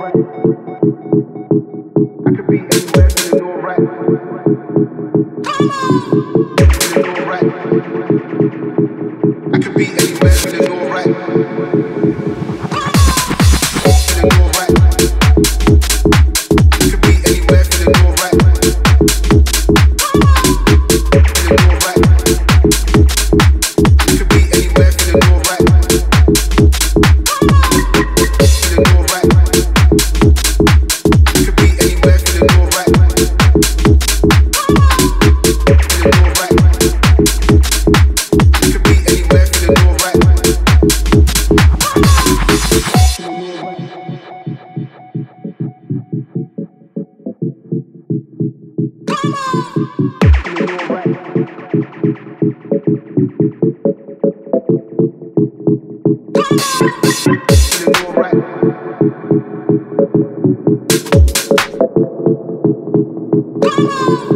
I could be anywhere feeling alright. Feeling alright. I could be anywhere feeling alright. Feeling alright. I could be anywhere feeling alright. Feeling alright. I could be anywhere feeling alright. Feeling alright. I could be anywhere feeling alright. Feeling alright. I could be anywhere feeling alright. Feeling alright.